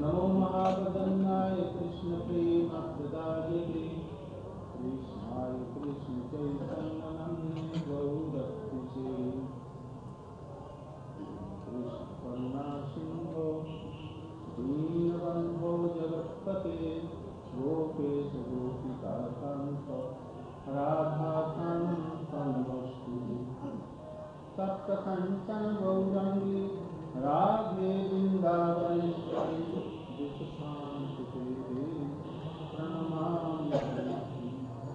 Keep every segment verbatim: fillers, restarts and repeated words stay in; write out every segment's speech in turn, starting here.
नमो महावदन्नाय कृष्ण प्रेम प्रदायते कृष्णाय कृष्ण चैतन्य नाम्ने गौरक्षसे कृष्ण करुणा सिंधो दीनबन्धो जगत्पते गोपेश गोपिकान्त राधाकान्त नमोस्तुते तप्त कंचन गौरांगी राधे वृंदावनेश्वरी विश्वांति देवी प्रणमामि हरिप्रिये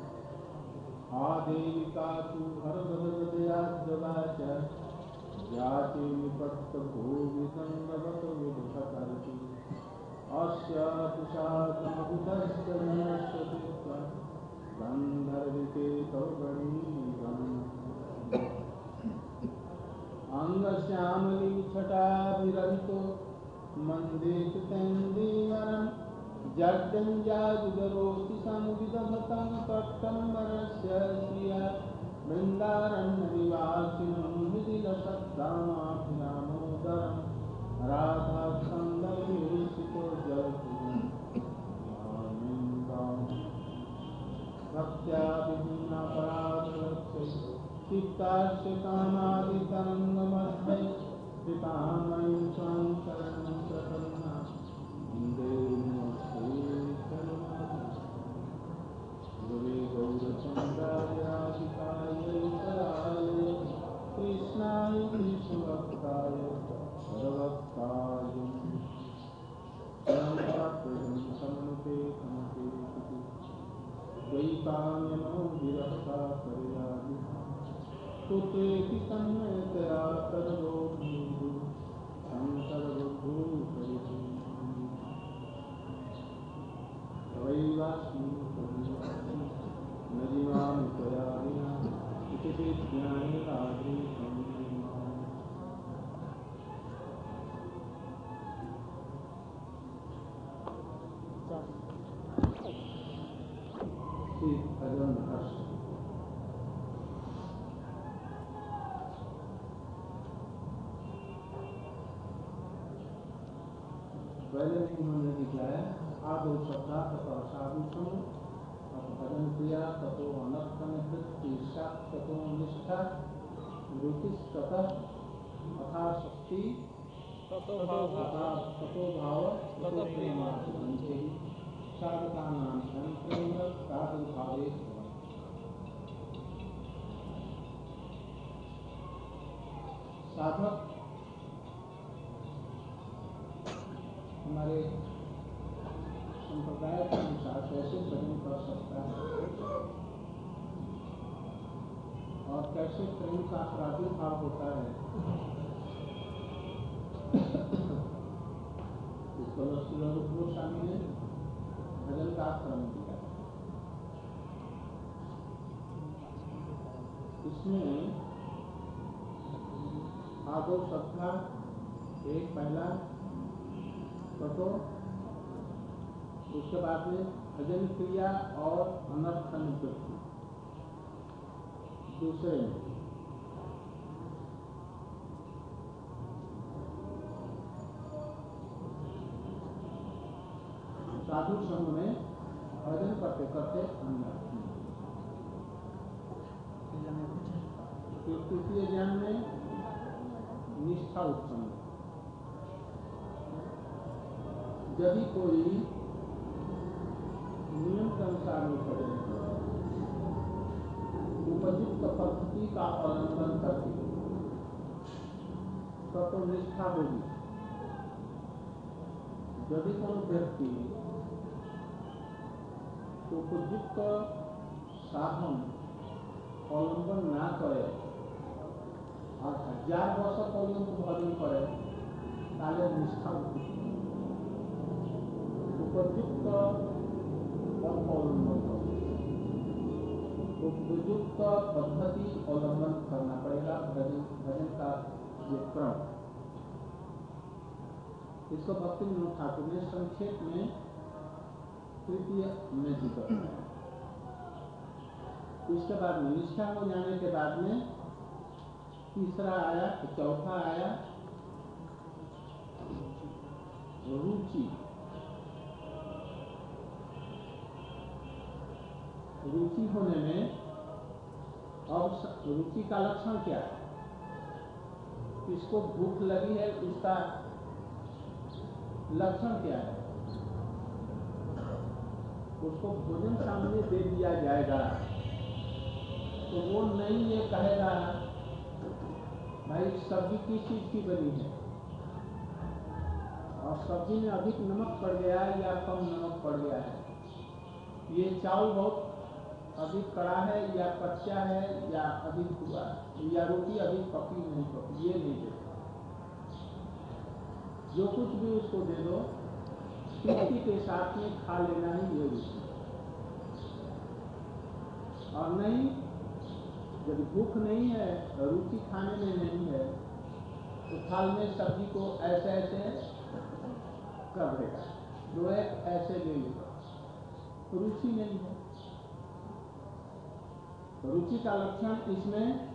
आदेविका तु हरदहृदयाद्यवाच जाति निपत्तभूविसङ्गवत विदुषकर्ति अस्य तुषादमभुतस्य जनस्वतीत्वा गन्धर्विकेतौ गणीगम् अंगश्यामली छटाभिरहितो मन्देतुतेन्दीवरं जड्डञ्जाजुगरोति संविदधतं कट्टम्बरस्य श्रिया वृन्दारण्यनिवासिनं मिथिलशब्दामाभिरामोदरं राधाखण्डविवेशितो जलपुरं भक्त्या विहीनापराधरक्षै चित्तास्य कामादितरङ्गमध्ये कृपामयीं त्वां शरणं प्रपन्ना वन्दे नमस्ते गुरे गौरचन्द्राय राधिकायै तदाय कृष्णाय कृष्णभक्ताय सर्वभक्ताय समनुते कमते द्वैतायनो विरहता करयामि कुतेति तन्मयतया सर्वो भूः संसर्वभूतरिति तवैवास्मि नजिमामि त्वया विना इति विज्ञाने राधे श्री भजन हर्ष पहले उन्होंने दिखाया आदो श्रद्धा तथा साधुषण अथ भजन क्रिया तथो अनर्थन ईर्षा तथो निष्ठा रुचिस ततः अथा शक्ति ततो भाव ततो भाव ततो प्रेमार्थी साधकानां संप्रेम प्रादुर्भावे साधक हमारे संप्रदाय के अनुसार कैसे भजन कर सकता है और कैसे प्रेम का प्रादुर्भाव होता है इसको श्रीरूप गोस्वामी ने भजन का क्रम दिया। इसमें आदो श्रद्धा एक पहला तो उसके बाद में भजन क्रिया और अनर्थ निवृत्ति दूसरे में साधु संघ में भजन करते करते अनर्थ तृतीय ज्ञान में निष्ठा उत्पन्न यदि कोई नियम के अनुसार में भजन उपयुक्त पद्धति का अवलंबन करके तो, तो निष्ठा होगी। यदि कोई व्यक्ति उपयुक्त साधन अवलंबन ना करे और हजार वर्ष पर्यंत भजन करे ताले निष्ठा उपयुक्त अवलंबन उपयुक्त पद्धति अवलंबन करना पड़ेगा भजन भजन का ये क्रम। इसको भक्ति विनोद ठाकुर ने संक्षेप में तृतीय में जिक्र किया। इसके बाद में निष्ठा हो जाने के बाद में तीसरा आया, चौथा आया रुचि। रुचि होने में अब रुचि का लक्षण क्या है? इसको भूख लगी है, इसका लक्षण क्या है? उसको भोजन सामने दे दिया जाएगा तो वो नहीं ये कहेगा भाई सब्जी किस चीज की बनी है और सब्जी में अधिक नमक पड़ गया है या कम नमक पड़ गया है, ये चावल बहुत अधिक कड़ा है या कच्चा है या अधिक हुआ है, या रोटी अधिक पकी नहीं पकी, ये नहीं देगा। जो कुछ भी उसको दे दो तृप्ति के साथ में खा लेना ही ये रुचि। और नहीं, जब भूख नहीं है, रुचि खाने में नहीं है, तो थाल में सब्जी को ऐसे ऐसे कर देगा, दो एक ऐसे ले लेगा, रुचि नहीं है। रुचि का लक्षण इसमें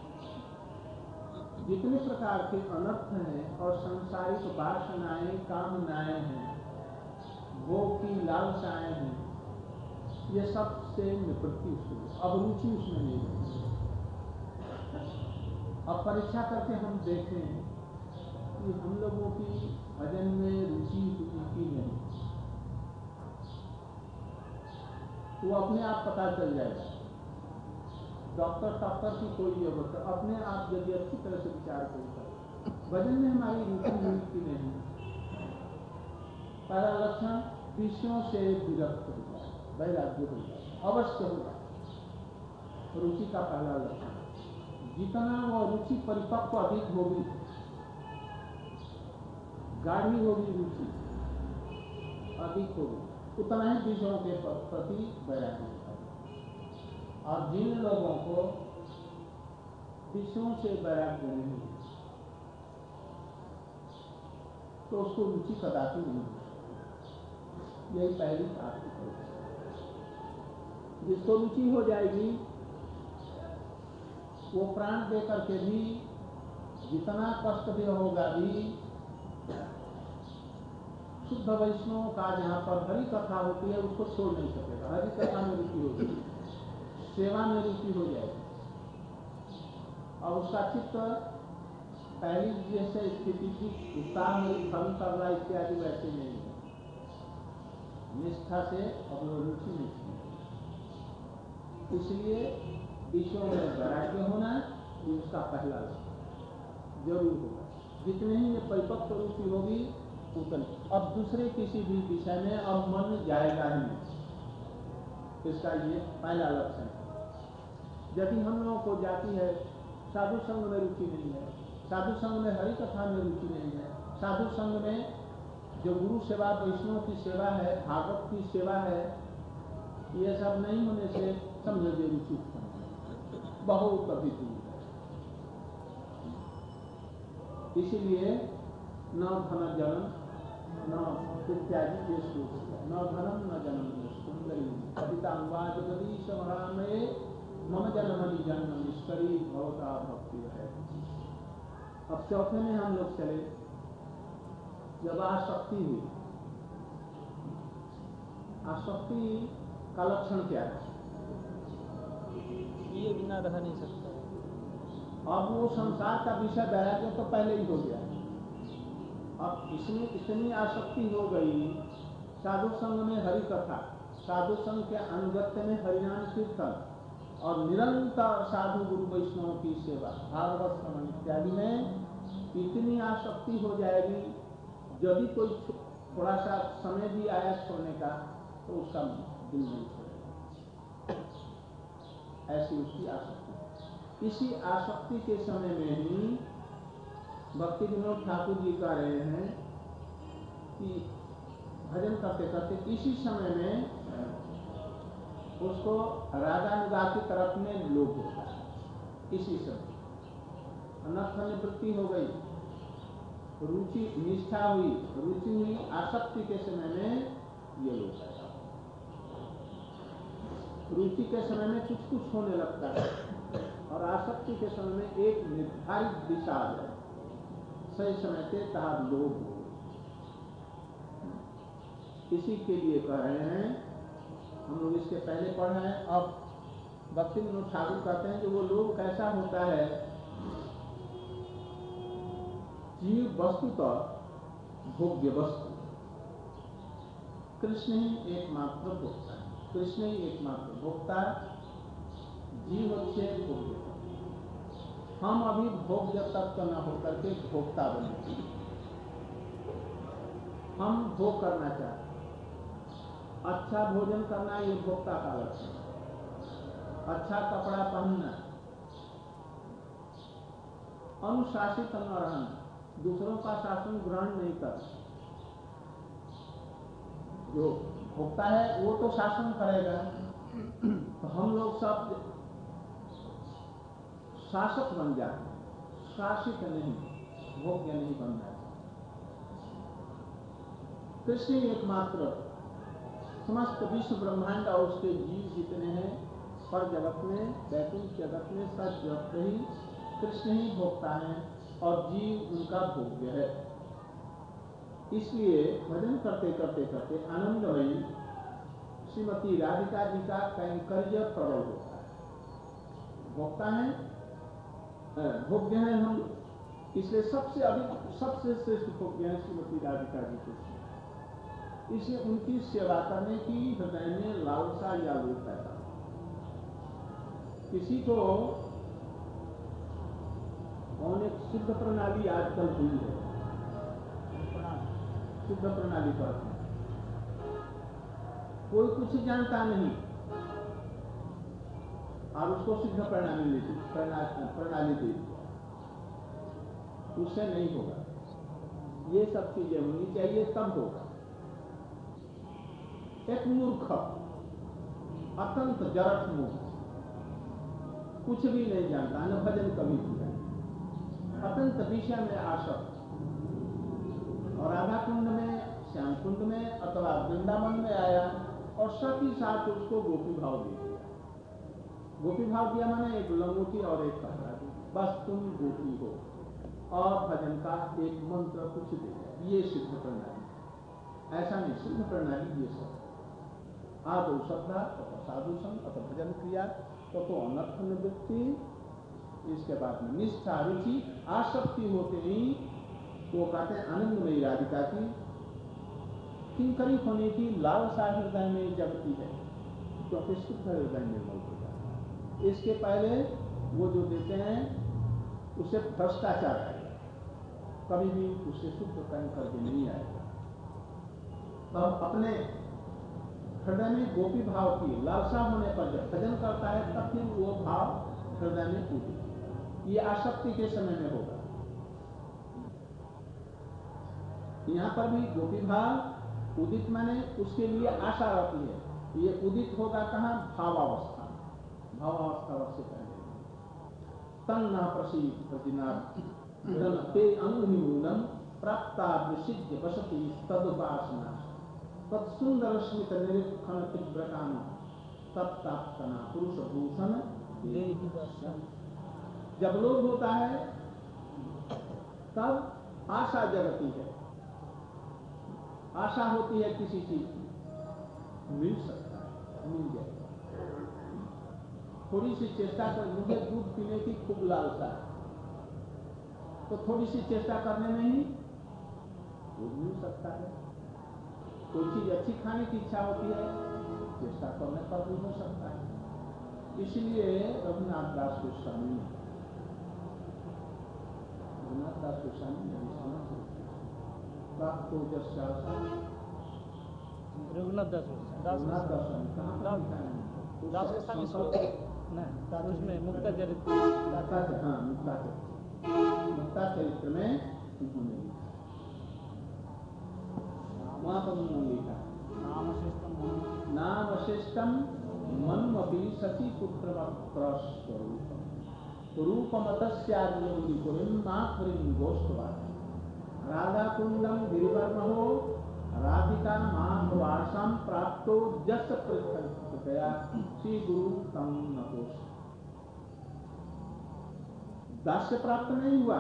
जितने प्रकार के अनर्थ हैं और सांसारिक वासनाएं कामनाएं हैं, भोग की लालसाएं हैं, ये सब से निवृत्ति उसको, अब रुचि उसमें नहीं है। अब परीक्षा करके हम देखें कि हम लोगों की भजन में रुचि हुई की नहीं, वो अपने आप पता चल जाएगा। डॉक्टर डॉक्टर की कोई जरूरत है, अपने आप यदि अच्छी तरह से विचार करेगा भजन में हमारी रुचि हुई की नहीं। पहला लक्षण विषयों से विरक्त हो जाए, वैराग्य हो जाए, अवश्य हो जाए। रुचि का पहला लक्षण, जितना वो रुचि परिपक्व अधिक होगी, गाढ़ी होगी, रुचि अधिक होगी, उतना ही विषयों के प्रति वैराग्य होगा। और जिन लोगों को विषयों से वैराग्य नहीं है तो उसको रुचि कदापि नहीं हो। यही पहली बात है। जिसको रुचि हो जाएगी वो प्राण दे करके भी, जितना कष्ट भी होगा भी, शुद्ध वैष्णव का जहाँ पर हरि कथा होती है उसको छोड़ नहीं सकेगा। हरि कथा में रुचि होगी, सेवा में रुचि हो जाएगी और उसका चित्त पहली जैसे स्थिति की उत्साह में फल कर रहा इत्यादि वैसे नहीं है। निष्ठा से अब वो रुचि नहीं है। इसलिए विषयों में वैराग्य होना ये उसका पहला लक्ष्य जरूर होगा। जितने ही ये परिपक्व रुचि होगी उतने। अब दूसरे किसी भी विषय में अब मन जाएगा ही नहीं, इसका ये पहला लक्षण है। यदि हम लोगों को जाती है साधु संघ में रुचि नहीं है, साधु संघ में हरि कथा में रुचि नहीं है, साधु संघ में जो गुरु सेवा वैष्णव की सेवा है, भागवत की सेवा है, ये सब नहीं होने से समझो जो रुचि बहुत अधिक है। इसीलिए न धन जनम न इत्यादि ये श्लोक है। न धनम न जनम सुंदरी कवितांगवाद नदी समरामये मम जन्मनि जन्म निष्करी भवता भक्ति है। अब चौथे में हम लोग चले, जब आसक्ति हुई, आसक्ति का लक्षण क्या है? ये बिना रह नहीं सकता। अब वो संसार का विषय वैराग्य तो पहले ही हो गया, अब इसमें इतनी आसक्ति हो गई। साधु संघ में हरि कथा, साधु संघ के अनुगत्य में हरिनाम कीर्तन और निरंतर साधु गुरु वैष्णव की सेवा, भागवत श्रवण इत्यादि में इतनी आसक्ति हो जाएगी, यदि कोई थोड़ा सा समय भी आया छोड़ने का तो उसका दिल नहीं छोड़ेगा। ऐसी उसकी आसक्ति। इसी आसक्ति के समय में ही भक्ति विनोद ठाकुर जी कह रहे हैं कि भजन करते करते इसी समय में उसको रागानुगा की तरफ में लोभ होता है। इसी समय अनर्थ निवृत्ति हो गई, रुचि निष्ठा हुई, रुचि हुई, आसक्ति के समय में ये लोग है। रुचि के समय में कुछ कुछ होने लगता है और आसक्ति के समय में एक निर्धारित दिशा है, सही समय के तहत लोभ हो। इसी के लिए कह रहे हैं हम लोग इसके पहले पढ़ रहे हैं। अब भक्ति विनोद ठाकुर कहते हैं कि वो लोग कैसा होता है, जीव वस्तुतः भोग्य वस्तु, कृष्ण ही एकमात्र भोक्ता है, कृष्ण ही एकमात्र भोक्ता, जीव अच्छे भोग्य। हम अभी भोग्य तत्व न होकर के भोक्ता बने, हम भोग करना चाहते, अच्छा भोजन करना ये भोक्ता का लक्षण, अच्छा कपड़ा पहनना, अनुशासित न रहना, दूसरों का शासन ग्रहण नहीं करना। जो भोक्ता है वो तो शासन करेगा, तो हम लोग सब शासक बन जाते हैं, शासित नहीं, भोग्य नहीं बनना। कृष्ण एकमात्र समस्त विश्व ब्रह्मांड और उसके जीव जितने हैं पर जगत में, वैकुंठ जगत में सब जगत ही कृष्ण ही भोगता है और जीव उनका भोग्य है। इसलिए भजन करते करते करते आनंदमयी श्रीमती राधिका जी का कैंकर्य प्रबल होता है। भोगता है, भोग्य है हम, इसलिए सबसे अधिक सबसे श्रेष्ठ भोग्य है श्रीमती राधिका जी कृष्ण। इसलिए उनकी सेवा करने की हृदय में लालसा या लोभ पैदा। किसी को कौन एक सिद्ध प्रणाली आजकल हुई है, सिद्ध प्रणाली पर कोई कुछ जानता नहीं और उसको सिद्ध प्रणाली दी प्रणाली दी, उससे नहीं होगा। ये सब चीजें होनी चाहिए तब होगा। एक मूर्ख, अत्यंत जरठ मूर्ख, कुछ भी नहीं जानता, न भजन कभी किया, अत्यंत विषय में आसक्त, और राधा कुंड में, श्याम कुंड में अथवा वृंदावन में आया और साथ ही साथ उसको गोपी भाव दे दिया। गोपी भाव दिया माने एक लंगोटी और एक कपड़ा दी, बस तुम गोपी हो, और भजन का एक मंत्र कुछ दे दिया। ये सिद्ध प्रणाली। ऐसा नहीं, सिद्ध प्रणाली ये सब आदौ श्रद्धा अथवा साधु संग अथवा भजन क्रिया तो, तो अनर्थ निवृत्ति, इसके बाद में निष्ठा रुचि आसक्ति होते ही वो कहते हैं आनंदमयी राधिका की किंकरी होने की लालसा हृदय में जगती है, क्योंकि शुद्ध हृदय में मौजूद है। इसके पहले वो जो देते हैं उसे भ्रष्टाचार आएगा, कभी भी उसे शुद्ध कहीं करके नहीं आएगा। तब अपने हृदय में गोपी भाव की लालसा होने पर जब भजन करता है तब फिर वो भाव हृदय में उदित, ये आसक्ति के समय में होगा। यहाँ पर भी गोपी भाव उदित माने उसके लिए आशा रहती है। ये उदित होगा कहाँ? भावावस्था, भावावस्था से पहले तन्ना प्रसीद प्रतिनाद ते अंगुनिमूलम प्राप्ता विसिद्ध बसति तदुपासना तत्सुंदर स्मित निरीक्षण तीव्रकाम तत्ताप्तना पुरुष भूषण। जब लोभ होता है तब आशा जगती है, आशा होती है किसी चीज की, मिल सकता है, मिल जाएगा। थोड़ी सी चेष्टा कर, मुझे दूध पीने की खूब लालसा है, तो थोड़ी सी चेष्टा करने में ही दूध मिल सकता है। कोई चीज अच्छी खाने की इच्छा होती है, चेष्टा करने पर भी हो सकता है। इसलिए रघुनाथ दास गोस्वामी रघुनाथ दास गोस्वामी ने प्राप्त हो रघुनाथ दास रघुनाथ दास गोस्वामी कहाँ पर लिखा है? दास गोस्वामी उसमें मुक्ता चरित्र, हाँ मुक्ता चरित्र, मुक्ता चरित्र में उन्होंने लिखा, वहां पर उन्होंने लिखा नाम अशिष्टम मन्मपि सती पुत्र स्वरूपम रूपमतस्यादिपुरीं माखुरीं गोष्ठवाद राधा कुंडम गिरिवर्महो राधिका माघवासम प्राप्तो जस पृथक गया श्री गुरु तम नकोश। दास से प्राप्त नहीं हुआ,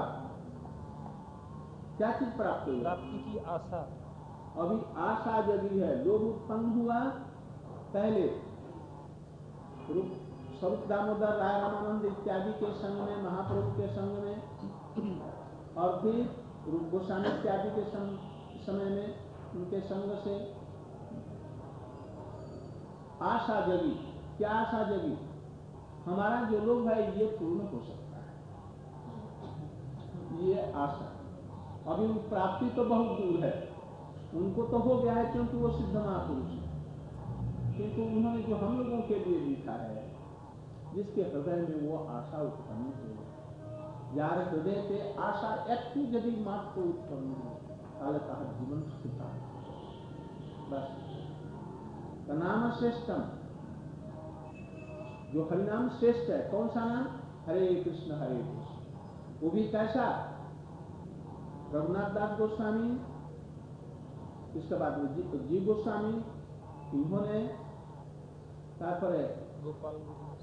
क्या चीज प्राप्त हुई? प्राप्ति की आशा, अभी आशा जगी है, लोभ उत्पन्न हुआ पहले रूप स्वरूप दामोदर राय रामानंद इत्यादि के संग में, महाप्रभु के संग में, और फिर रूप गोस्वामी इत्यादि के संग समय में उनके संग से आशा जगी। क्या आशा जगी? हमारा जो लोग है ये पूर्ण हो सकता है, ये आशा। अभी प्राप्ति तो बहुत दूर है, उनको तो हो गया है क्योंकि वो सिद्ध महापुरुष है, किंतु उन्होंने जो हम लोगों के लिए लिखा है, जिसके हृदय में वो आशा उत्पन्न हो, यार हृदय से आशा एक यदि मात्र उत्पन्न हो, ताले कहा जीवन स्थिता बस। का नाम श्रेष्ठम, जो हरिनाम श्रेष्ठ है। कौन सा नाम? हरे कृष्ण हरे कृष्ण। वो भी कैसा? रघुनाथ दास गोस्वामी, इसके बाद में जी, जी गोस्वामी, इन्होंने तापर गोपाल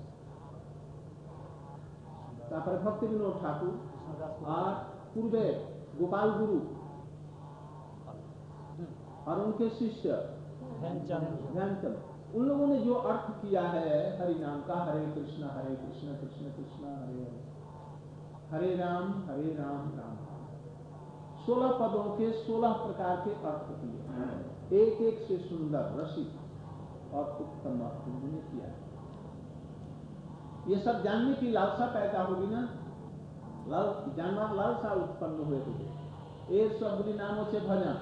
तापर भक्ति विनोद ठाकुर और पूर्वे गोपाल गुरु और उनके शिष्य ध्यानचंद, उन लोगों ने जो अर्थ किया है हरि नाम का, हरे कृष्ण हरे कृष्ण कृष्ण कृष्ण हरे हरे, हरे राम हरे राम राम, सोलह पदों के सोलह प्रकार के अर्थ किए, एक एक से सुंदर रसिक और उत्तम अर्थ उन्होंने किया है। ये सब जानने की लालसा पैदा होगी ना, लाल जानना लालसा उत्पन्न हुए तो एक शब्द नामों से भजन,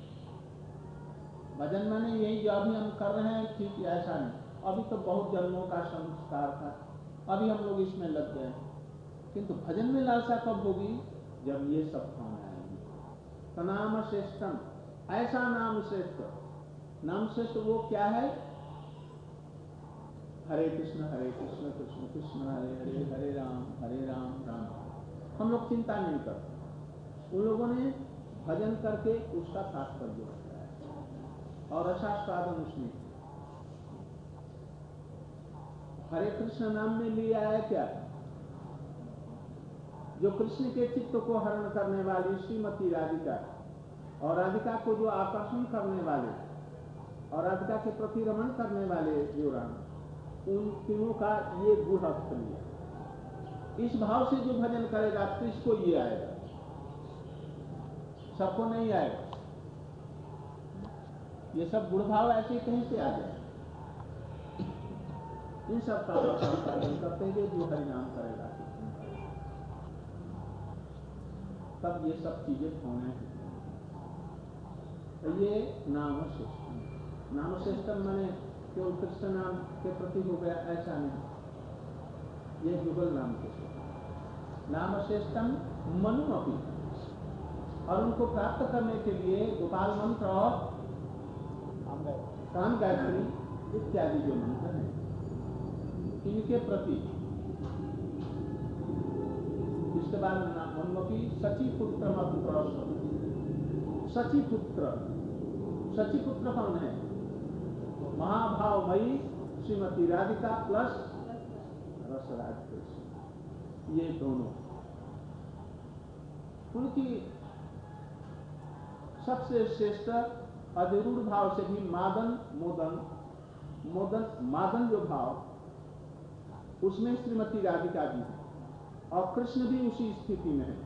भजन माने यही जो अभी हम कर रहे हैं, ठीक ऐसा नहीं। अभी तो बहुत जन्मों का संस्कार था, अभी हम लोग इसमें लग गए, किंतु भजन में लालसा कब होगी? जब ये सब काम आएंगे। नाम श्रेष्ठम, ऐसा नाम श्रेष्ठ। नाम श्रेष्ठ वो क्या है? हरे कृष्ण हरे कृष्ण कृष्ण कृष्ण हरे हरे, हरे राम हरे राम राम। हम लोग चिंता नहीं करते, उन लोगों ने भजन करके उसका तात्पर्य बताया और रसास्वादन उसमें। हरे कृष्ण नाम में लिया है क्या? जो कृष्ण के चित्त को हरण करने वाली श्रीमती राधिका और राधिका को जो आकर्षण करने वाले और राधिका के प्रति रमण करने वाले जो राम, उन तीनों का ये गुण अर्थ लिया। इस भाव से जो भजन करेगा तो इसको ये आएगा, सबको नहीं आएगा। ये सब गुण भाव ऐसे कहीं से आ जाए? इन सब का पालन करते हुए जो हरिनाम करेगा तब ये सब चीजें होने हैं। तो ये नाम श्रेष्ठम, नाम श्रेष्ठम माने केवल कृष्ण नाम के प्रति हो गया ऐसा नहीं, ये युगल नाम के श्रेष्ठ। नाम श्रेष्ठम मनु अपी, और उनको प्राप्त करने के लिए गोपाल मंत्र और काम गायत्री इत्यादि जो मंत्र हैं, इनके प्रति। इसके बाद मनुमपी सचिपुत्र मंत्र, सचिपुत्र, सचिपुत्र कौन है? महाभावमयी श्रीमती राधिका प्लस रसराज कृष्ण, ये दोनों उनकी सबसे श्रेष्ठ अधिरूढ़ भाव से भी मादन मोदन, मोदन मादन जो भाव, उसमें श्रीमती राधिका भी है और कृष्ण भी उसी स्थिति में है।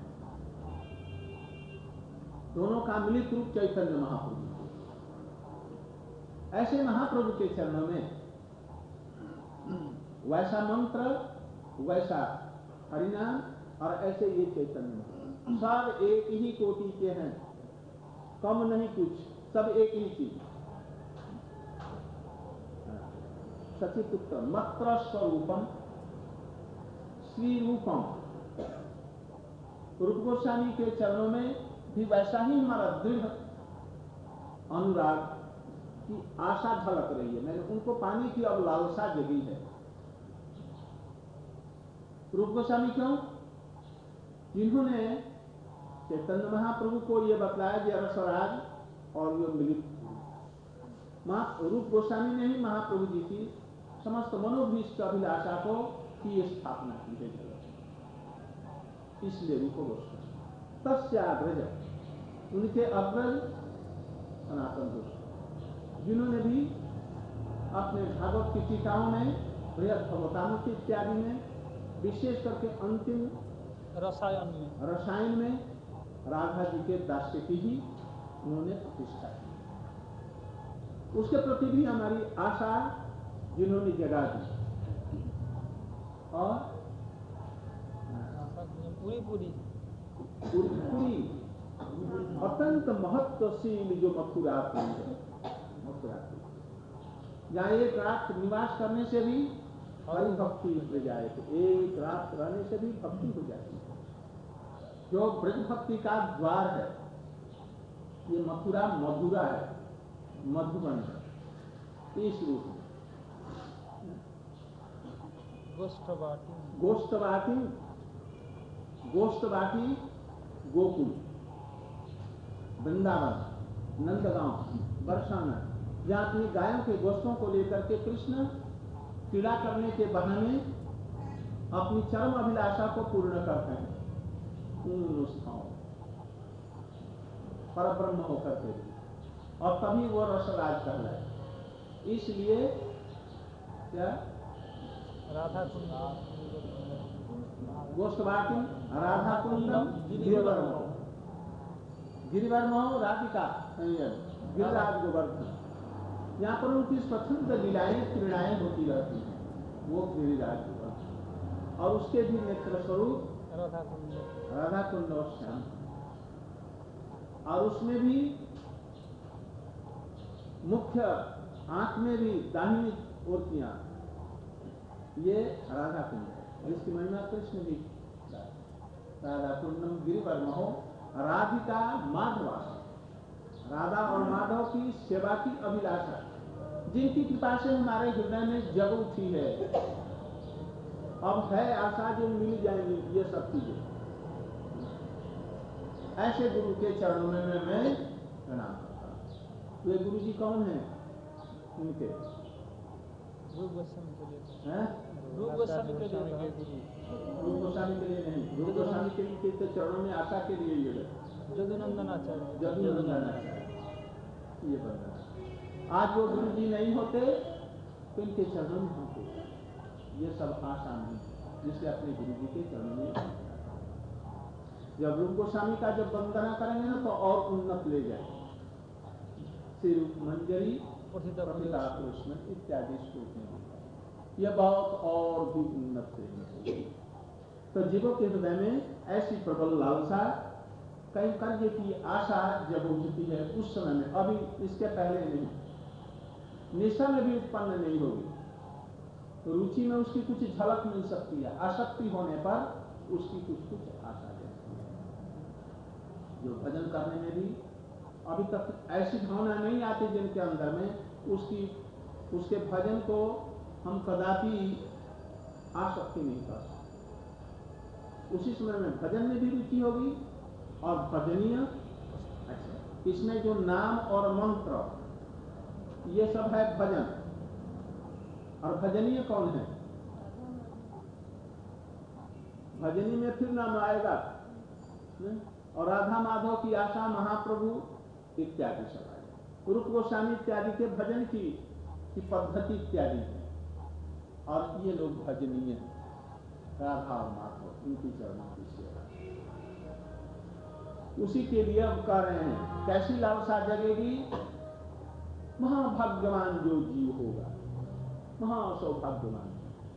दोनों का मिलित रूप चैतन्य महाप्रभु। ऐसे महाप्रभु के चरणों में वैसा मंत्र, वैसा हरिनाम और ऐसे ये चैतन्य सब एक ही कोटि के हैं, कम नहीं कुछ, सब एक ही चीज। सचिपुत्र मत्र स्वरूपम श्री रूपम। रूप गोस्वामी के चरणों में भी वैसा ही हमारा दृढ़ अनुराग की आशा झलक रही है। मैंने उनको पाने की अब लालसा जगी है। रूप गोस्वामी क्यों? जिन्होंने चैतन्य महाप्रभु को यह बतलाया कि रसराज और ये मिलित, रूप गोस्वामी ने ही महाप्रभु जी की समस्त मनोभीष्ट अभिलाषा को की स्थापना की है जगत, इसलिए रूप गोस्वामी तस्याग्रज, उनके अग्रज सनातन गोस्वामी, जिन्होंने भी अपने भागवत की टीकाओं में, बृहद भगवतानुति इत्यादि में, विशेष करके अंतिम रसायन में रसायन में राधा जी के दास्य की ही उन्होंने प्रतिष्ठा की। उसके प्रति भी हमारी आशा जिन्होंने जगा दी और पूरी पूरी पूरी पूरी अत्यंत महत्वशील जो मथुरा कुंज है, मथुरा कुंज, जहाँ एक रात निवास करने से भी हरि भक्ति हो जाए, तो एक रात रहने से भी भक्ति हो जाती है। जो ब्रज भक्ति का द्वार है, ये मथुरा मधुरा है, मधुबन है, इस रूप में गोष्ठवाटी गोष्ठवाटी गोष्ठवाटी गोकुल, वृंदावन, नंदगांव, बरसाना, जहाँ अपनी गायों के गोष्ठों को लेकर के कृष्ण क्रीड़ा करने के बहाने अपनी चरम अभिलाषा को पूर्ण करते हैं। उन स्थानों परब्रह्म होकर के, और तभी वो रसराज कहलाए। इसलिए क्या राधा कुंड गोष्ठवाटी राधा कुंडम गिरिवर महो, गिरिवर महो राधिका गिरिराज गोवर्धन, यहाँ पर उनकी स्वतंत्र लीलाएं क्रीड़ाएं होती रहती हैं, वो गिरिराज गोवर्धन। और उसके भी नेत्र स्वरूप राधा कुंड राधा कुंड और श्याम, और उसमें भी मुख्य आंख में भी दाहिनी ओर की आंख, ये राधा कुंड है, जिसकी महिमा कृष्ण भी राधा कुंडम गिरिवर महो राधिका माधवा, राधा और माधव की सेवा की अभिलाषा, जिनकी कृपा से हमारे हृदय में जग उठी है। अब है आशा जो मिल जाएंगी ये सब चीजें। ऐसे गुरु के चरणों में मैं, मैं प्रणाम करता हूँ। वे गुरु जी कौन हैं? उनके रूप गोस्वामी के लिए हैं? रूप गोस्वामी के लिए रूप गोस्वामी के लिए नहीं, रूप गोस्वामी के लिए के चरणों में आशा के लिए ये जदुनंदन आचार्य जदुनंदन आचार्य ये बंदना। आज वो गुरु जी नहीं होते तो इनके चरणों में होते, ये सब आशा नहीं, जिससे अपने गुरु जी के चरणों में। जब रूप गोस्वामी का जब वंदना करेंगे ना तो और उन्नत ले जाए, श्री रूप मंजरी कृष्ण इत्यादि श्लोक में यह बहुत और भी उन्नत है। तो जीवों के हृदय में ऐसी प्रबल लालसा, कई कार्य की आशा जब उठती है उस समय में, अभी इसके पहले नहीं, निशा में भी उत्पन्न नहीं होगी, तो रुचि में उसकी कुछ झलक मिल सकती है, आसक्ति होने पर उसकी कुछ कुछ आशा जैसी है। जो भजन करने में भी अभी तक ऐसी भावना नहीं आती जिनके अंदर में, उसकी उसके भजन को हम कदापि आसक्ति नहीं कर सकते। उसी समय में भजन में भी रुचि होगी और भजनीय, अच्छा इसमें जो नाम और मंत्र ये सब है भजन, और भजनीय कौन है? भजनी में फिर नाम आएगा, और राधा माधव की आशा, महाप्रभु इत्यादि सब आएगा। रूप गोस्वामी इत्यादि के भजन की, की पद्धति इत्यादि है, और ये लोग भजनीय हैं, राधा और माधव इनकी चरणों की सेवा। उसी के लिए अब कह रहे हैं, कैसी लालसा जगेगी? महाभाग्यवान जो जीव होगा, महासौभाग्यवान,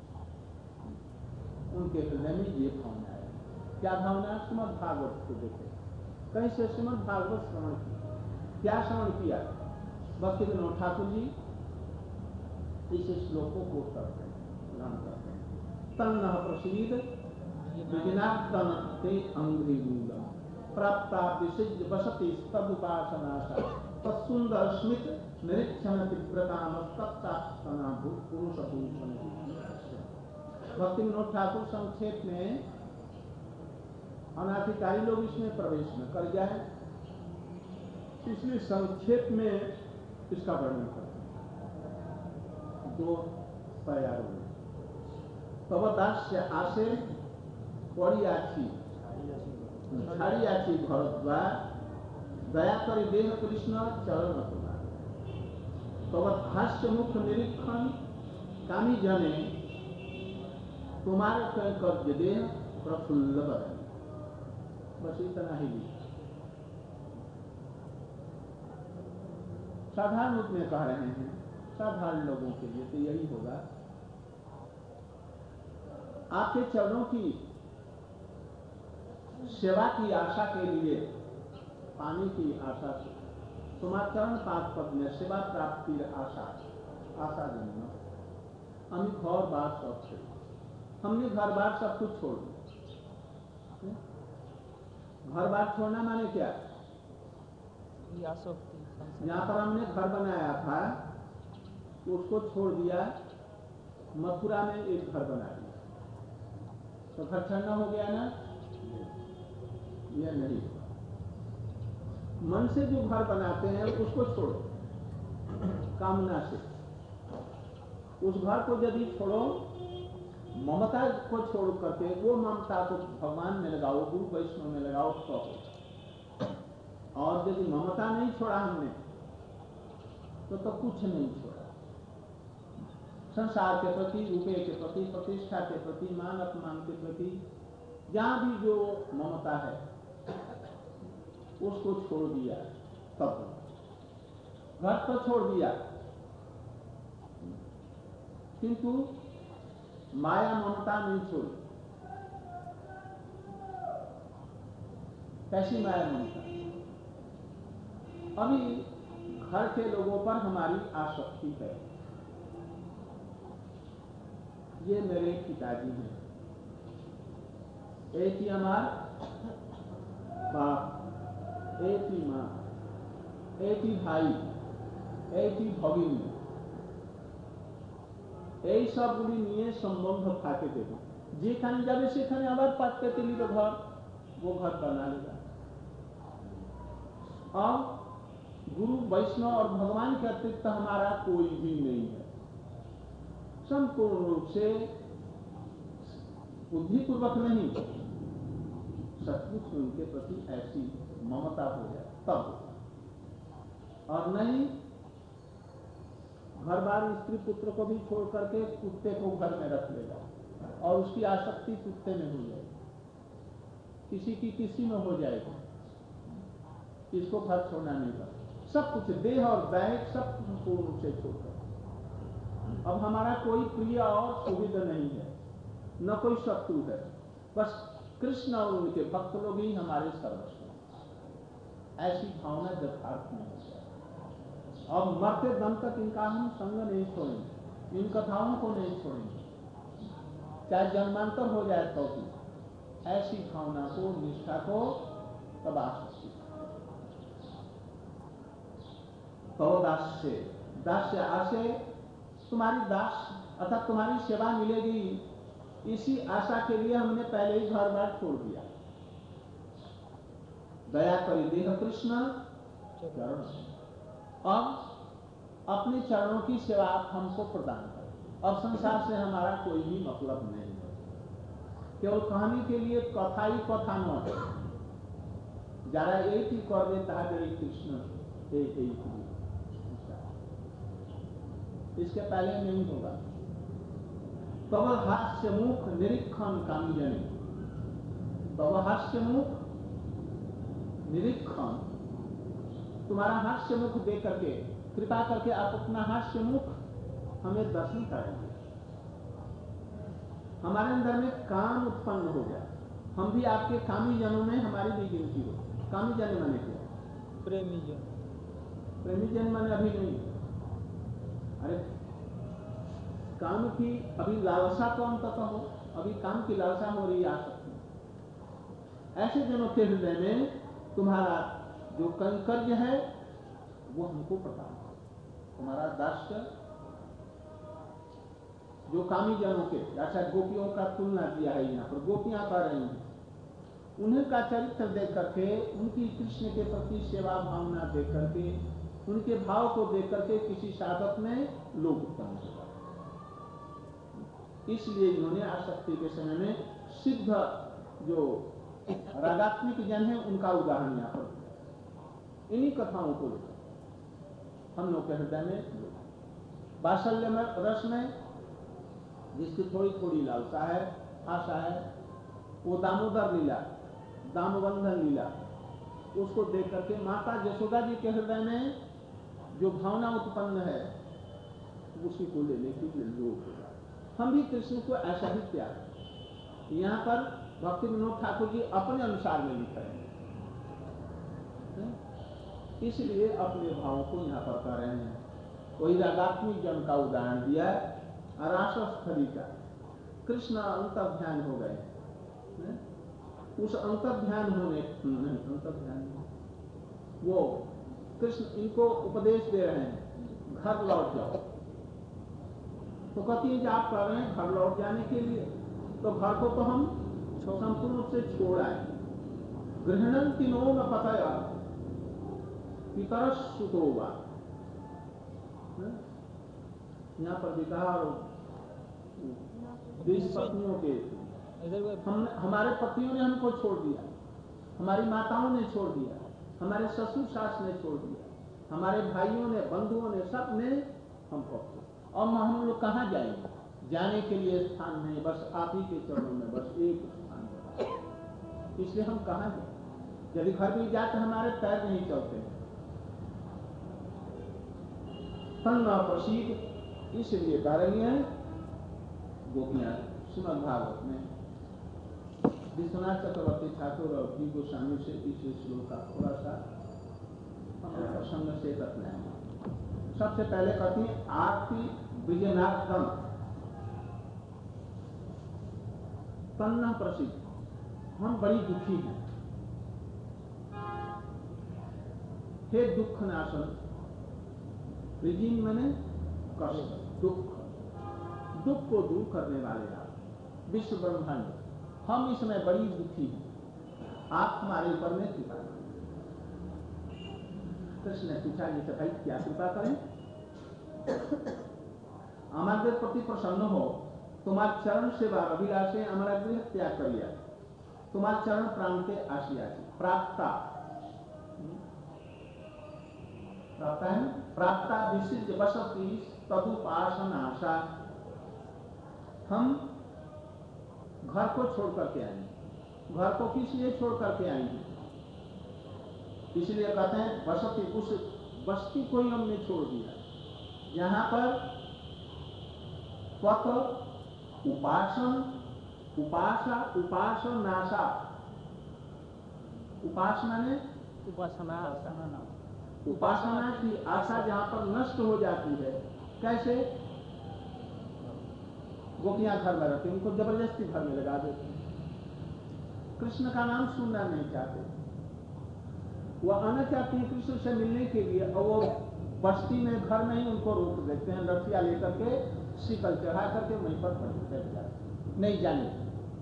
उनके हृदय में ये भावना है। क्या भावना? श्रीमद् भागवत को देखे, कहीं से श्रीमद् भागवत श्रवण किया। क्या श्रवण किया? भक्ति विनोद ठाकुर जी इस श्लोकों को करते हैं, गान करते हैं। तन्नः प्रसीद विजिनात्तन ते अंघ्रिमूलम प्राप्ता विसिज बसति तदुपासनाशा तत्सुंदर स्मित निरीक्षण तीव्रताम तत्तात्तना पुरुष भूषण। भक्ति विनोद ठाकुर संक्षेप में, अनाधिकारी लोग इसमें प्रवेश न कर जाए, इसलिए संक्षेप में इसका वर्णन करते हैं। दो तैयार हुए तब दास्य आशे पड़ियाछी छाड़ियाछी भरद्वाज दया करी देह कृष्ण चरण कुमार। तो वह हास्य मुख निरीक्षण कामी जने तुम्हारे कर्ज देह प्रफुल्ल बदन। बस इतना ही लिखा। साधारण रूप में कह रहे हैं, साधारण लोगों के लिए तो यही होगा, आपके चरणों की सेवा की आशा के लिए, पाने की आशा से, तुम्हारे चरण पाद पद में सेवा प्राप्ति आशा आशा जन्म हम घर बार सब छोड़, हमने घर बार सब कुछ छोड़ दिया। घर बार छोड़ना माने क्या? यहाँ पर हमने घर बनाया था, उसको छोड़ दिया, मथुरा में एक घर बना दिया, तो घर छोड़ना हो गया ना? यह नहीं। मन से जो घर बनाते हैं उसको छोड़ो, कामना से। उस घर को यदि छोड़ो, ममता को छोड़ करके वो ममता को भगवान में लगाओ, गुरु वैष्णव में लगाओ तो। और यदि ममता नहीं छोड़ा हमने तो तो कुछ नहीं छोड़ा। संसार के प्रति, रुपये के प्रति, प्रतिष्ठा के प्रति, मान अपमान के प्रति, जहां भी जो ममता है उसको छोड़ दिया। तब घर तो छोड़ दिया, किंतु माया ममता नहीं छोड़ी। कैसी माया ममता? अभी घर के लोगों पर हमारी आसक्ति है। ये मेरे पिताजी हैं, एक ही हमार बाप, एक ही माँ, एक ही भाई, एक ही भगिनी, এই সবগুলি নিয়ে সম্বন্ধ থাকে দেবে। যেখানে যাবে সেখানে আবার পাততে নিল घर, वो घर बना लेगा। और गुरु वैष्णव और भगवान के अतिरिक्त हमारा कोई भी नहीं है। संपूर्ण रूप से बुद्धिपूर्वक नहीं, सचमुच उनके प्रति ऐसी ममता हो जाए तब, और नहीं घर बार स्त्री पुत्र को भी छोड़ करके कुत्ते को घर में रख लेगा और उसकी आसक्ति कुत्ते में हो जाएगी, किसी की किसी में हो जाएगी। इसको घर छोड़ना नहीं कर, सब कुछ देह और दैहिक सब पूर्ण रूप से छोड़कर। अब हमारा कोई प्रिय और सुविधा नहीं है, न कोई शत्रु है, बस कृष्ण और उनके भक्त लोग ही हमारे सर्वस्व। ऐसी भावना यथार्थ में हो जाए। अब मरते दम तक इनका हम संग नहीं छोड़ेंगे, इन कथाओं को नहीं छोड़ेंगे, चाहे जन्मांतर हो जाए तो भी। ऐसी भावना को, निष्ठा को तब आसक्ति। तो दास्य, दास्य आशे, तुम्हारी दास अर्थात तुम्हारी सेवा मिलेगी, इसी आशा के लिए हमने पहले ही घर बार छोड़ दिया। दया करी देह कृष्ण चरण, अब अपने चरणों की सेवा आप हमको प्रदान करें। अब संसार से हमारा कोई भी मतलब नहीं है, केवल कहानी के लिए कथा ही कथा न है। जरा एक ही कर देता है कृष्ण, एक ही, इसके पहले नहीं होगा। तब हास्य मुख निरीक्षण कामी जने, तब हास्य मुख निरीक्षण, तुम्हारा हास्य मुख देख करके, कृपा करके आप अपना हास्य मुख हमें दर्शन करेंगे। हमारे अंदर में काम उत्पन्न हो गया, हम भी आपके कामी जनों में हमारी भी गिनती हो। कामी जन माने क्या? प्रेमी जन। प्रेमी जन माने अभी नहीं, अरे काम की अभी लालसा तो अंततः हो, अभी काम की लालसा हो रही आ सकती। ऐसे जनों के हृदय में तुम्हारा जो कंकर्य है वो हमको प्रदान करो। तुम्हारा दास्य जो कामी जनों के, जैसा गोपियों का तुलना किया है यहाँ पर, गोपियां कर रही हैं, उन्हीं का चरित्र देख करके, उनकी कृष्ण के प्रति सेवा भावना देख करके, उनके भाव को देख करके किसी साधक में लोभ उत्पन्न होगा। इसलिए इन्होंने आसक्ति के समय में सिद्ध जो रागात्मिक जन है उनका उदाहरण यहाँ पर, इन्हीं कथाओं को लेकर। हम लोग के हृदय में वात्सल्य में रस में जिसकी थोड़ी थोड़ी लालसा है, आशा है, वो दामोदर लीला, दामोबंधन लीला, उसको देख करके माता यशोदा जी के हृदय में जो भावना उत्पन्न है उसी को लेने के लिए लोग होगा। हम भी कृष्ण को ऐसा ही त्याग। यहाँ पर भक्ति विनोद ठाकुर जी अपने अनुसार में लिख रहे हैं, इसलिए अपने भावों को यहाँ पर कर रहे हैं। कोई रागात्मिक जन का उदाहरण दिया है, रासस्थली का। कृष्ण अंतर ध्यान हो गए, उस अंतर ध्यान होने अंतर ध्यान वो कृष्ण इनको उपदेश दे रहे हैं, घर लौट जाओ। तो कहती है कि आप कर रहे हैं घर लौट जाने के लिए, तो घर को तो हम संपूर्ण रूप से छोड़ आए। गृहणन तीनों न पतया पितरस सुतोवा, यहाँ पर विकार बीस पत्नियों के हम हमारे पतियों ने हमको छोड़ दिया, हमारी माताओं ने छोड़ दिया, हमारे ससुर सास ने छोड़ दिया, हमारे भाइयों ने, बंधुओं ने, सब ने हमको। और हम लोग कहाँ जाएंगे? जाने के लिए स्थान नहीं, बस आप ही के चरणों में बस एक स्थान है। इसलिए हम कहाँ जाए? यदि घर भी जाते हमारे पैर नहीं चलते। तन्ना प्रसिद्ध इसलिए कह रही है गोपियां श्रीमद् भागवत में। विश्वनाथ चक्रवर्ती ठाकुर और जी गोस्वामी से इस श्लोक का थोड़ा सा प्रसंग से बतलाएंगे। सबसे पहले कहती है आरती विजयनाथम तन्ना प्रसिद्ध, हम बड़ी दुखी हैं। हे दुख नाशन, विजिन मैंने कष्ट, दुख, दुख को दूर करने वाले आप विश्व ब्रह्मांड, हम इसमें बड़ी दुखी हैं, आप हमारे ऊपर में कृपा करें। कृष्ण ने पूछा जैसे भाई क्या कृपा करें? हमारे प्रति प्रसन्न हो, तुम्हारे चरण सेवा अभिलाषे हमारा गृह त्याग करिया, तुम्हारे चरण प्राण के आशिया प्राप्ता प्राप्ता है प्राप्ता विशिष्ट बसती तदुपासन आशा। हम घर को छोड़ करके आएंगे, घर को किस लिए छोड़ करके आएंगे? इसलिए कहते हैं बसती, उस बस्ती को ही हमने छोड़ दिया जहां पर त्वत उपासन उपासा उपासनाशा, उपासना ने उपासना उपासना की आशा जहां पर नष्ट हो जाती है। कैसे? गोपियां घर में रहती, उनको जबरदस्ती घर में लगा देते हैं, कृष्ण का नाम सुनना नहीं चाहते, वो आना चाहती है कृष्ण से मिलने के लिए, और वो बस्ती में घर में ही उनको रोक देते हैं, लठिया लेकर के शिकल चढ़ा करके वहीं पर बैठ जाते, नहीं जाने।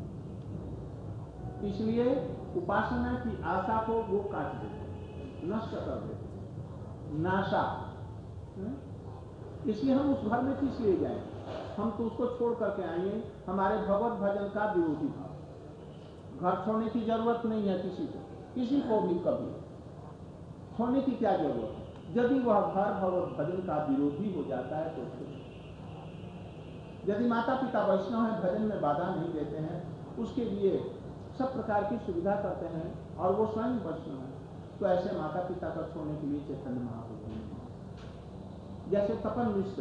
इसलिए उपासना की आशा को वो काट देते, नष्ट कर देते, नाशा। इसलिए हम उस घर में किस लिए जाएं? हम तो उसको छोड़ करके आएंगे, हमारे भगवत भजन का विरोधी भाव। घर छोड़ने की जरूरत नहीं है किसी को, किसी को भी कभी छोड़ने की क्या जरूरत है? यदि वह घर भगवत भजन का विरोधी हो जाता है तो छोड़। यदि माता पिता वैष्णव हैं, भजन में बाधा नहीं देते हैं, उसके लिए सब प्रकार की सुविधा करते हैं और वो स्वयं वैष्णव है, तो ऐसे माता पिता का छोड़ने के लिए चैतन्य महाप्रभु ने, जैसे तपन मिश्र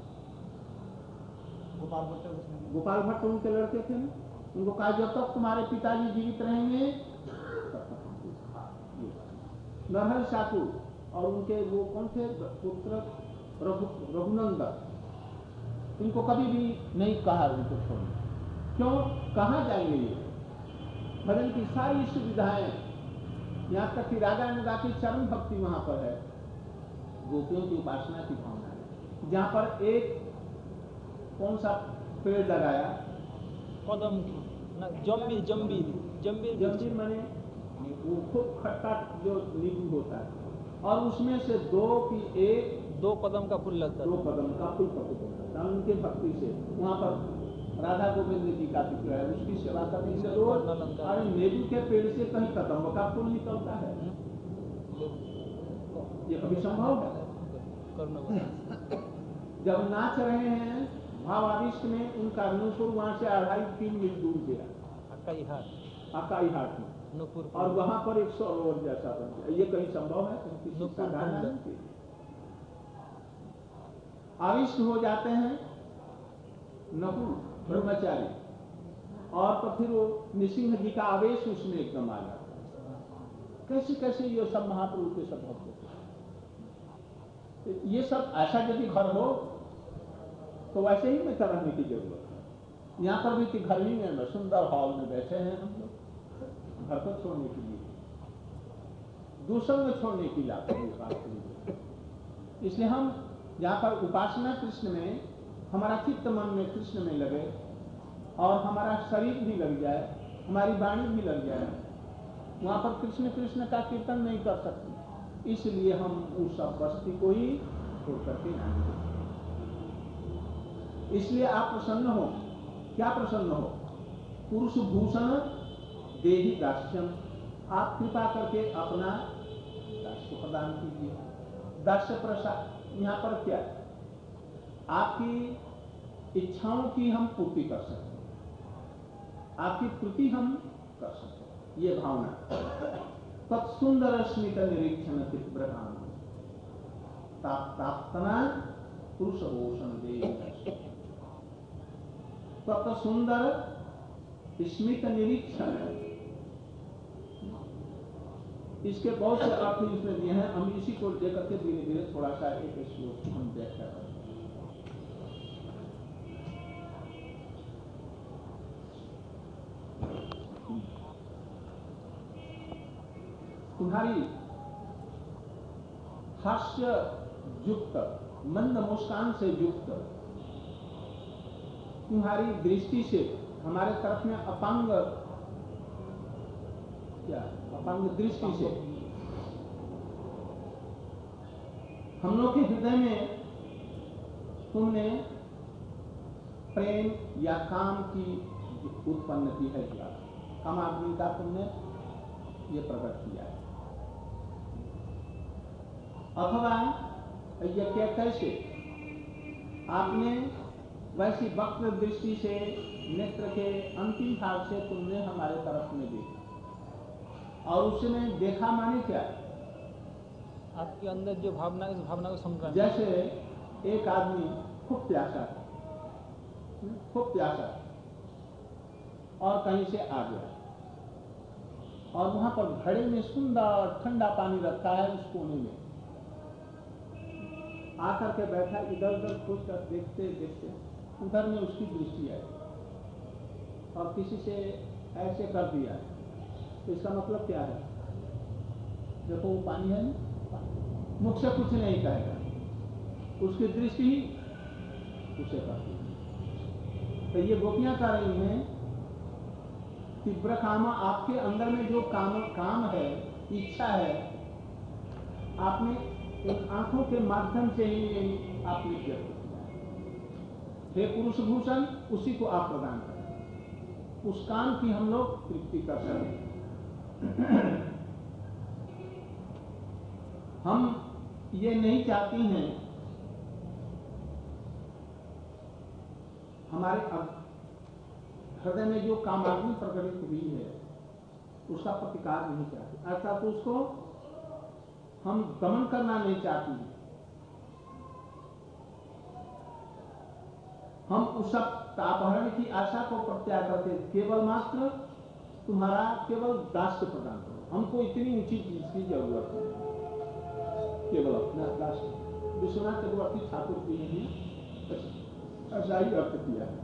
गोपाल भट्ट गोपाल भट्ट उनके लड़के थे, उनको कहा जब तक तुम्हारे पिताजी जीवित रहेंगे तब तक हमको खा। नरहरि ठाकुर और उनके वो कौन थे पुत्र रघु रघुनंदन, इनको कभी भी नहीं कहा उनको छोड़ना। क्यों? कहाँ जाएंगे ये? भजन की सारी सुविधाएं, यहाँ तक कि राजा अनुगा की चरम भक्ति वहां पर है, गोपियों की उपासना की भावना है। जहाँ पर एक कौन सा पेड़ लगाया? कदम की ना, जम्बीर जम्बीर जम्बीर जम्बीर माने वो खूब खट्टा जो नींबू होता है, और उसमें से दो की एक दो कदम का फूल लगता है, दो कदम का फूल पकड़ता है। उनके भक्ति से वहाँ पर राधा गोविंद जी का जिक्र है, उसकी सेवा करने से रोज, अरे नींबू के पेड़ से कहीं कदम का फूल निकलता है, ये कभी संभव है? कर्ण बना। जब नाच रहे हैं भावाविष्ट में, उनका नूपुर वहां से अढ़ाई तीन मील दूर गया, अकाई हाट अकाई हाट में, नूपुर और वहां पर एक सरोवर जैसा बन गया। ये कहीं संभव है? कहीं किसी नूपुर साधारण कुंड। के आविष्ट हो जाते हैं नकुल ब्रह्मचारी, और तो फिर वो नृसिंह जी का आवेश उसमें एकदम आ जाता है। कैसे कैसे ये सब महाप्रभु के सब भक्त होते हैं। ये सब ऐसा यदि घर हो तो वैसे ही में रहने की जरूरत है। यहाँ पर भी कि घर ही में सुंदर हॉल में बैठे हैं हम लोग, घर को छोड़ने के लिए, दूसरों में छोड़ने की बात है। इसलिए हम यहाँ पर उपासना कृष्ण में, हमारा चित्त मन में कृष्ण में लगे, और हमारा शरीर भी लग जाए, हमारी वाणी भी लग जाए, वहाँ पर कृष्ण कृष्ण का कीर्तन नहीं कर सकते। इसलिए हम उस सब बस्ती को ही छोड़ करके आएंगे। इसलिए आप प्रसन्न हो। क्या प्रसन्न हो? पुरुष भूषण देहि दास्यम, आप कृपा करके अपना दास्य प्रदान कीजिए। दास्य प्रसाद यहाँ पर क्या? आपकी इच्छाओं की हम पूर्ति कर सकते हैं, आपकी पूर्ति हम कर सकते हैं, ये भावना। तत्सुंदर स्मित निरीक्षण चित्रभान ताप्तना पुरुष भूषण देहि। तत् सुंदर स्मित निरीक्षण, इसके बहुत से अर्थ इसमें दिए हैं। हम इसी को लेकर के धीरे धीरे थोड़ा सा एक श्लोक हम व्याख्या करें। तुम्हारी हास्य युक्त मंद मुस्कान से युक्त तुम्हारी दृष्टि से हमारे तरफ में अपांग, क्या अपांग दृष्टि से हम लोग के हृदय में तुमने प्रेम या काम की उत्पन्न की है, क्या काम आदमी का तुमने ये प्रकट किया है। अथवा ये क्या कैसे आपने वैसी वक्र दृष्टि से नेत्र के अंतिम भाग से तुमने हमारे तरफ में देखा, और उसमें देखा माने क्या? आपके अंदर जो भावना, इस भावना को समझा। जैसे एक आदमी खूब प्यासा है, खूब प्यासा है, और कहीं से आ गया, और वहां पर घड़े में सुंदर ठंडा पानी रखा है, उस कोने में आकर के बैठा, इधर उधर खोज कर देखते देखते उधर में उसकी दृष्टि आई, और किसी से ऐसे कर दिया। तो इसका मतलब क्या है? देखो वो पानी है, मुख से कुछ नहीं कहेगा, उसकी दृष्टि ही उसे करती है। तो ये गोपियां कह रही हैं, तीव्र काम, आपके अंदर में जो काम काम है, इच्छा है, आपने इन आंखों के माध्यम से ही आपने व्यक्त किया। हे पुरुष भूषण, उसी को आप प्रदान करें, उस काम की हम लोग तृप्ति कर सकें। हम ये नहीं चाहती हैं हमारे हृदय में जो कामाग्नि प्रकटित हुई है उसका प्रतिकार नहीं चाहती, अर्थात उसको हम दमन करना नहीं चाहती। हम उस सब अपहरण की आशा को प्रत्याग करते, केवल मात्र तुम्हारा केवल दास्य प्रदान करो, हमको इतनी ऊंची चीज की जरूरत नहीं, केवल अपना दास्य। विश्वनाथ चक्रवर्ती ठाकुर जी ने ऐसा ही अर्थ किया है।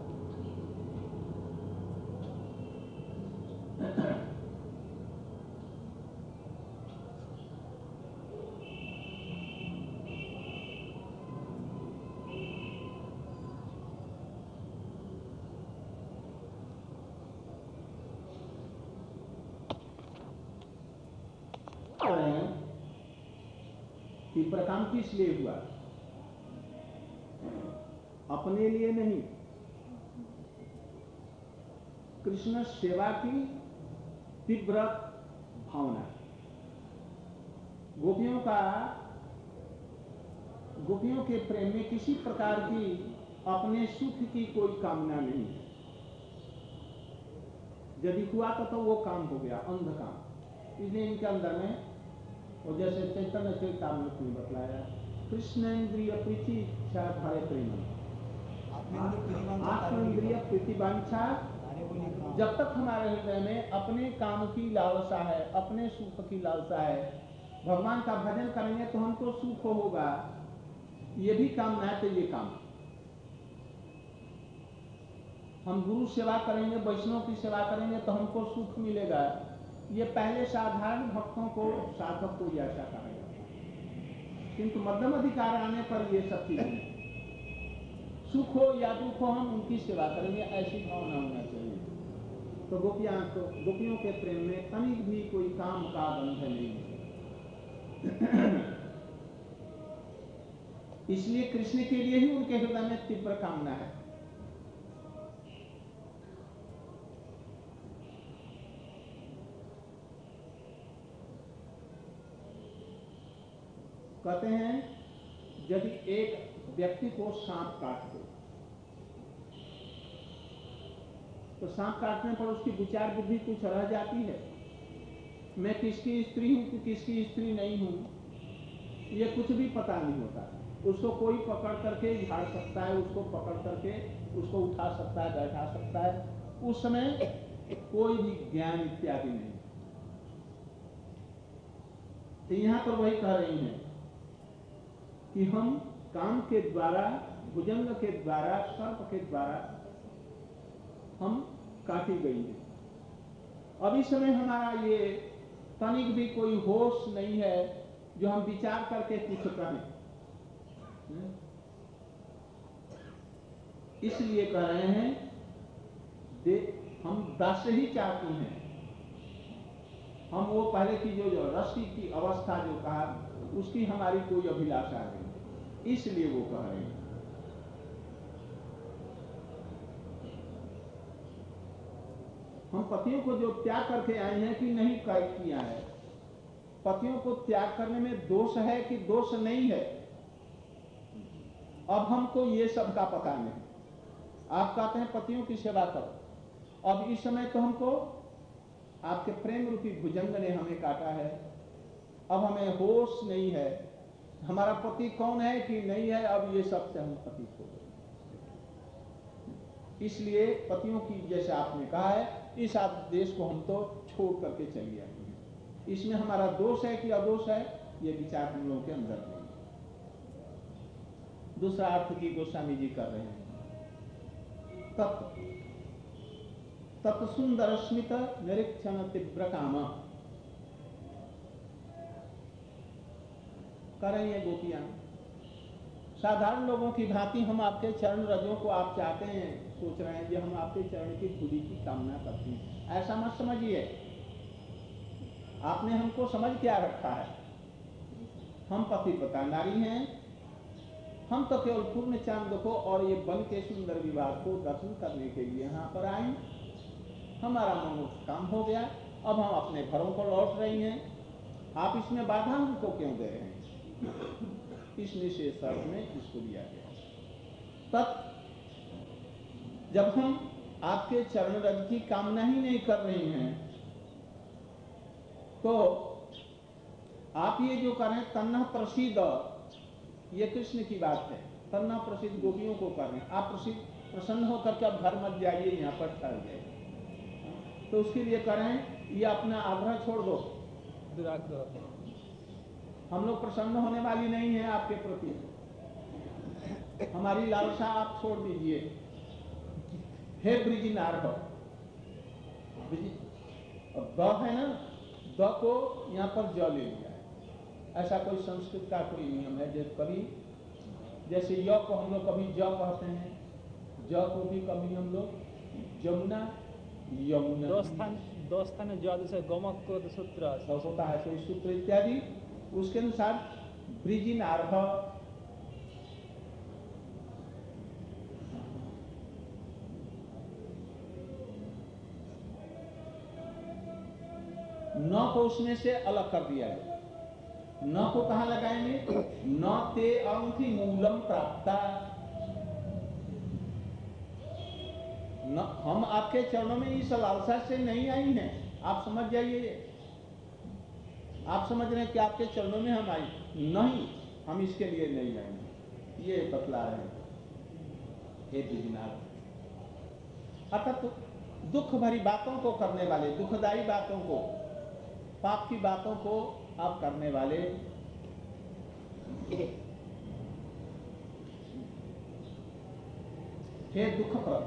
प्रकाम किस लिए हुआ? अपने लिए नहीं, कृष्ण सेवा की तीव्र भावना। गोपियों का गोपियों के प्रेम में किसी प्रकार की अपने सुख की कोई कामना नहीं है। यदि हुआ तो, तो वो काम हो गया अंध काम। इसलिए इनके अंदर में वो जैसे चैतन्य चरितामृत में बतलाया, कृष्णेन्द्रिय प्रीति इच्छा भय प्रेम, आत्मेन्द्रिय प्रीति वांछा। जब तक हमारे हृदय में अपने काम की लालसा है, अपने सुख की लालसा है, भगवान का भजन करेंगे तो हमको सुख होगा, ये भी कामना है तो ये काम। हम गुरु सेवा करेंगे, वैष्णव की सेवा करेंगे तो हमको सुख मिलेगा, ये पहले साधारण भक्तों को, साधक को ऐसा करेगा। किंतु मध्यम अधिकार आने पर ये सब चीजें, सुख हो या दुख हो, हम उनकी सेवा करेंगे, ऐसी भावना होना चाहिए। तो गोपियां तो गोपियों के प्रेम में तनिक भी कोई काम का बंधन नहीं है। इसलिए कृष्ण के लिए ही उनके हृदय में तीव्र कामना है। कहते हैं यदि एक व्यक्ति को सांप काट दे तो सांप काटने पर उसकी विचार बुद्धि कुछ रह जाती है, मैं किसकी स्त्री हूं कि किसकी स्त्री नहीं हूं, ये कुछ भी पता नहीं होता। उसको कोई पकड़ करके झाड़ सकता है, उसको पकड़ करके उसको उठा सकता है, बैठा सकता है, उस समय कोई भी ज्ञान इत्यादि नहीं। तो यहां पर वही कह रही हैं कि हम काम के द्वारा, भुजंग के द्वारा, सर्प के द्वारा हम काटी गई है। अब इस समय हमारा ये तनिक भी कोई होश नहीं है जो हम विचार करके कुछ करें। इसलिए कह रहे हैं दे हम दास ही चाहती हैं, हम वो पहले की जो, जो रस्सी की अवस्था जो कहा, उसकी हमारी कोई अभिलाषा नहीं, इसलिए वो कह रहे हैं। हम पतियों को जो त्याग करके आए हैं कि नहीं किया है, पतियों को त्याग करने में दोष है कि दोष नहीं है, अब हमको ये सब का पता नहीं। आप कहते हैं पतियों की सेवा करो, अब इस समय तो हमको आपके प्रेम रूपी भुजंग ने हमें काटा है, अब हमें होश नहीं है, हमारा पति कौन है कि नहीं है, अब ये सब से हम पति खो गए। इसलिए पतियों की, जैसे आपने कहा है, इस आदेश को हम तो छोड़ करके चले आए हैं। इसमें हमारा दोष है कि अदोष है, ये विचार हम लोगों के अंदर नहीं है। दूसरा अर्थ की गोस्वामी जी कर रहे हैं, तत् तत्सुंदर स्मित निरीक्षण तीव्र काम। करेंगे गोपियां साधारण लोगों की भांति हम आपके चरण रजों को आप चाहते हैं, सोच रहे हैं कि हम आपके चरण की धूलि की कामना करते हैं, ऐसा मत समझिए। आपने हमको समझ क्या रखा है, हम पति पता नारी हैं, हम तो केवल पूर्ण चांद को और ये बन के सुंदर विवाह को दर्शन करने के लिए यहाँ पर आए, हमारा मनोरथ काम हो गया, अब हम अपने घरों को लौट रही हैं, आप इसमें बाधा हमको क्यों दे रहे हैं? इस निषेध अर्थ में इसको दिया गया। तब जब हम आपके चरण रज की कामना ही नहीं कर रहे हैं, तो आप ये जो करें तन्ना प्रसिद्ध, ये कृष्ण की बात है, तन्ना प्रसिद्ध गोपियों को कर रहे हैं, आप प्रसिद्ध प्रसन्न होकर के अब घर मत जाइए, यहाँ पर ठहर जाइए, तो उसके लिए करें ये अपना आग्रह छोड़ दो, दुराग्रह, हम लोग प्रसन्न होने वाली नहीं है आपके प्रति, हमारी लालसा आप छोड़ दीजिए। हे ब्रिजी नारभ, द है ना, द को यहाँ पर ज ले लिया है, ऐसा कोई संस्कृत का कोई नियम है, जैसे कभी जैसे य को हम लोग कभी ज कहते हैं, ज को भी कभी हम लोग जमुना, यमुना, दो स्थान दो स्थान जैसे गमक को सूत्र होता है, कोई सूत्र इत्यादि, उसके अनुसार ब्रिजी नारभ, न को उसमें से अलग कर दिया गया, न को कहाँ लगाएंगे? न ते अंति मूलम प्राप्ता। न हम आपके चरणों में इस लालसा से नहीं आई हैं, आप समझ जाइए। आप समझ रहे हैं कि आपके चरणों में हम आई, नहीं, हम इसके लिए नहीं आए, ये बतला रहे हैं हे बिजनार। अर्थात तो दुख भरी बातों को करने वाले, दुखदायी बातों को, पाप की बातों को आप करने वाले, हे दुख पर।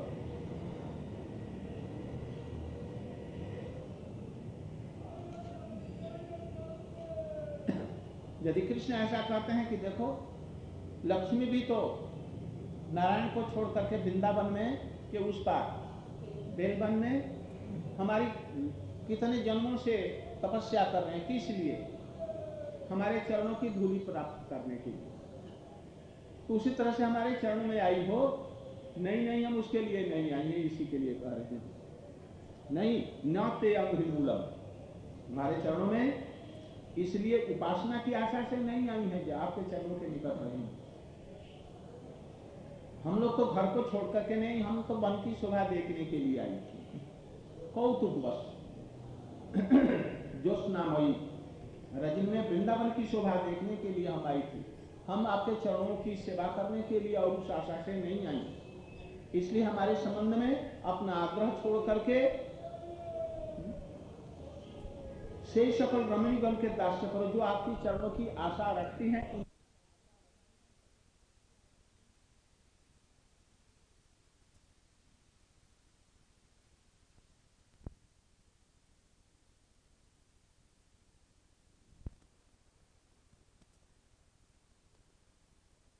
यदि कृष्ण ऐसा कहते हैं कि देखो लक्ष्मी भी तो नारायण को छोड़ करके वृंदावन में के उस पार बेलवन में हमारी कितने जन्मों से तपस्या कर रहे हैं, किस लिए? हमारे चरणों की धूलि प्राप्त करने के लिए। तो उसी तरह से हमारे चरणों में आई हो, नहीं नहीं हम उसके लिए नहीं आएंगे, इसी के लिए कह रहे हैं। नहीं, न ते अंघ्रिमूलम, हमारे चरणों में इसलिए उपासना की आशा से नहीं आई है जो आपके चरणों के निकट रहे हैं। हम लोग तो घर को छोड़ करके नहीं, हम तो वन की शोभा देखने के लिए आई थी, कौतुक बस। ज्योत्स्नामयी रजनी में वृंदावन की शोभा देखने के लिए हम आई थी, हम आपके चरणों की सेवा करने के लिए और उस आशा से नहीं आई। इसलिए हमारे संबंध में अपना आग्रह छोड़ करके से सकल रमणीगण के दास्य करो, जो आपकी चरणों की आशा रखती हैं।